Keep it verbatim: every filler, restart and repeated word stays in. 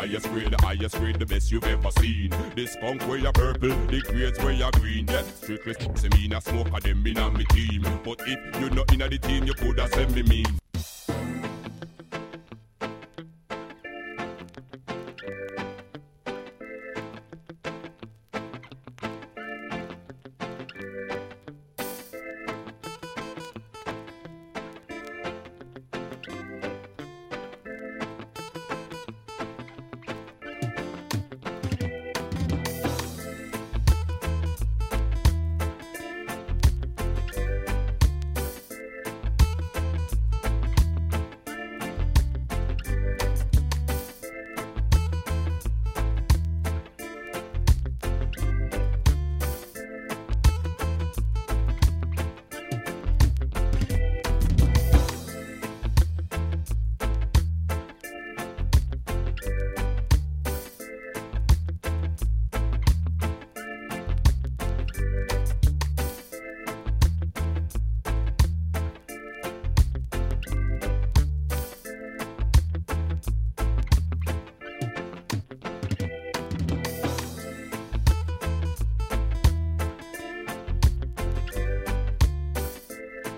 highest grade, the highest grade, the best you've ever seen. This skunk where you're purple, the grades where you're green. Yeah, strictly say me not smoke of them in on me team. But if you're not in the team, you coulda send me mean.